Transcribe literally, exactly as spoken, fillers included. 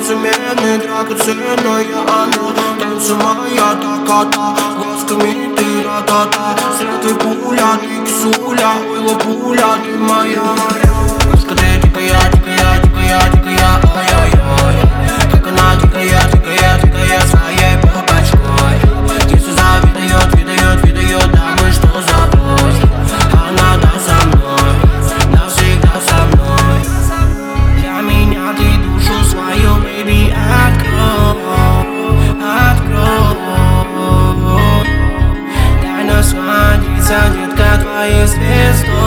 безымянный, драгоценная она. Танцы моя таката, глазками ты ра-та-та. Светлый пуля, ты кисуля, ой, лапуля, ты моя. Девушка, ты дикая, дикая, дикая, дикая, ой-ой-ой. Как она дикая, дикая, дикая, своей бабочкой. Если завидует, видает, видает, да мы что за бой. Она да со мной, навсегда со мной. Для меня ты душу свою, baby, открой, открой. Дай насладиться, детка, твоей звездой.